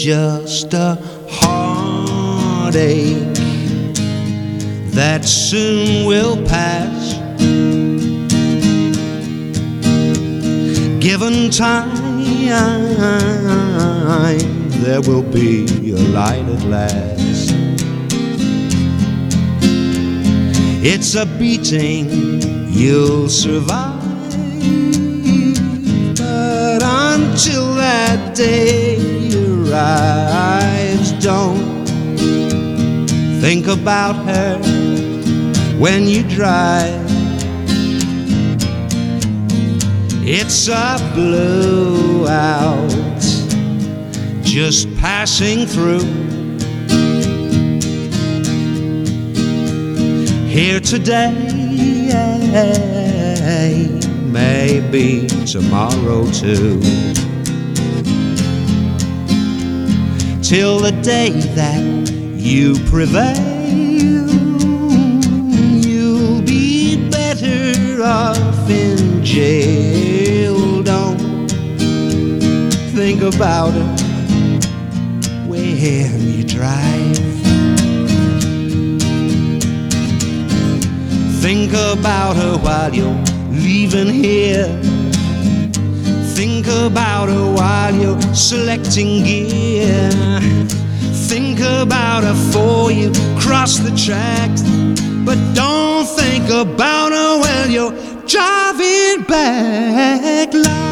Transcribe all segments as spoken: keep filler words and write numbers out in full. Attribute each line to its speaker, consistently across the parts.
Speaker 1: just a heartache that soon will pass. Given time, there will be a light at last. It's a beating you'll survive, but until that day arrives, don't think about her when you drive. It's a blowout just passing through. Here today, maybe tomorrow too. Till the day that you prevail, you'll be better off in jail. Don't think about it when you drive. Think about her while you're leaving here. Think about her while you're selecting gear. Think about her before you cross the tracks. But don't think about her when you're driving back.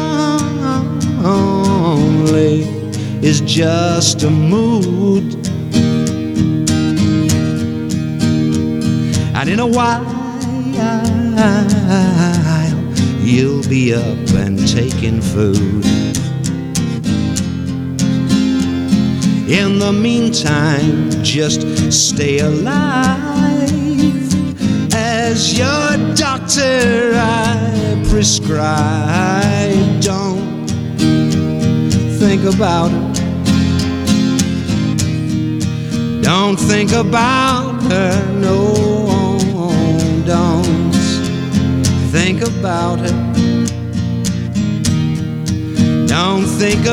Speaker 1: Lonely is just a mood, and in a while you'll be up and taking food. In the meantime, just stay alive, as your doctor I prescribe. Don't think about it. Don't think about her, no, don't think about it. Don't think